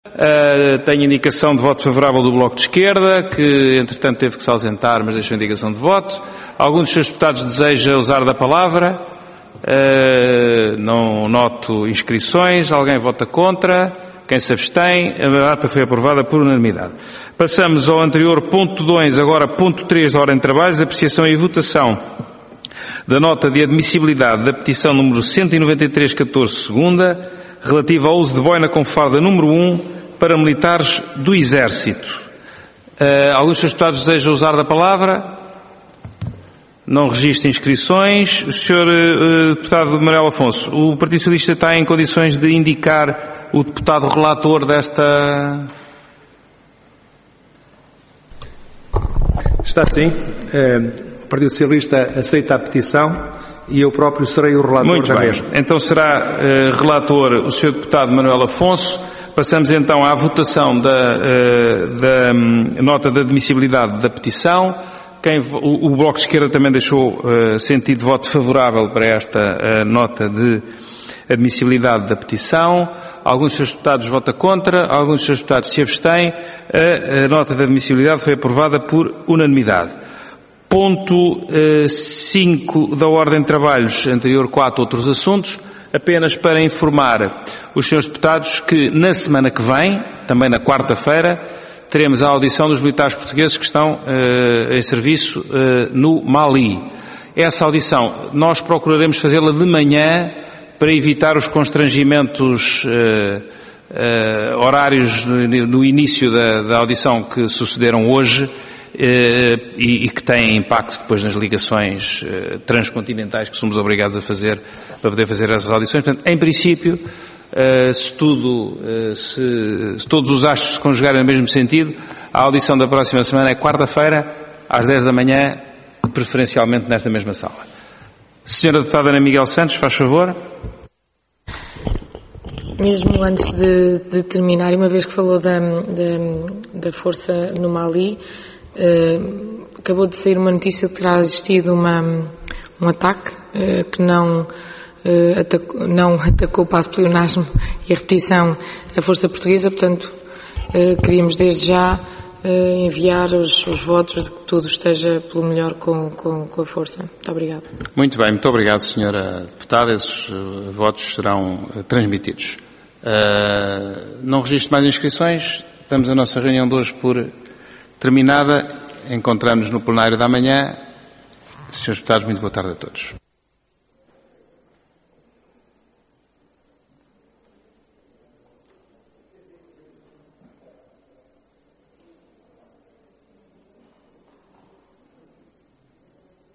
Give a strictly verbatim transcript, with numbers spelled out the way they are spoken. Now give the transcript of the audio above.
Uh, tenho indicação de voto favorável do Bloco de Esquerda, que entretanto teve que se ausentar, mas deixou indicação de voto. Algum dos seus deputados deseja usar da palavra? Uh, não noto inscrições. Alguém vota contra? Quem se abstém? A ata foi aprovada por unanimidade. Passamos ao anterior ponto dois, agora ponto três da ordem de trabalhos, apreciação e votação da nota de admissibilidade da petição número cento e noventa e três barra catorze, segunda, relativa ao uso de boina com farda número um para militares do Exército. Uh, alguns dos seus deputados desejam usar da palavra? Não registra inscrições. O senhor uh, deputado Manuel Afonso, o Partido Socialista está em condições de indicar o deputado relator desta... Está sim. O Partido Socialista aceita a petição e eu próprio serei o relator. Muito da bem. mesma. Então será uh, relator o senhor deputado Manuel Afonso. Passamos então à votação da, uh, da um, nota de admissibilidade da petição. Quem, o, o Bloco de Esquerda também deixou uh, sentido de voto favorável para esta uh, nota de admissibilidade da petição. Alguns dos seus deputados votam contra, alguns dos seus deputados se abstêm. A, a nota de admissibilidade foi aprovada por unanimidade. Ponto cinco uh, da ordem de trabalhos, anterior quatro outros assuntos, apenas para informar os senhores deputados que na semana que vem, também na quarta-feira, teremos a audição dos militares portugueses que estão uh, em serviço uh, no Mali. Essa audição nós procuraremos fazê-la de manhã para evitar os constrangimentos uh, uh, horários no, no início da, da audição que sucederam hoje, Uh, e, e que têm impacto depois nas ligações uh, transcontinentais que somos obrigados a fazer para poder fazer essas audições. Portanto, em princípio, uh, se tudo, uh, se, se todos os astros se conjugarem no mesmo sentido, a audição da próxima semana é quarta-feira, às dez da manhã, preferencialmente nesta mesma sala. Senhora Deputada Ana Miguel Santos, faz favor. Mesmo antes de, de terminar, uma vez que falou da, da, da força no Mali, Uh, acabou de sair uma notícia que terá existido uma, um ataque uh, que não, uh, atacou, não atacou para o espionagem e a repetição a força portuguesa, portanto uh, queríamos desde já uh, enviar os, os votos de que tudo esteja pelo melhor com, com, com a força. Muito obrigado. Muito bem, muito obrigado, senhora Deputada. Esses uh, votos serão uh, transmitidos. Uh, não registro mais inscrições. Estamos a nossa reunião de hoje por terminada. Encontramos no plenário da manhã. Senhores deputados, muito boa tarde a todos.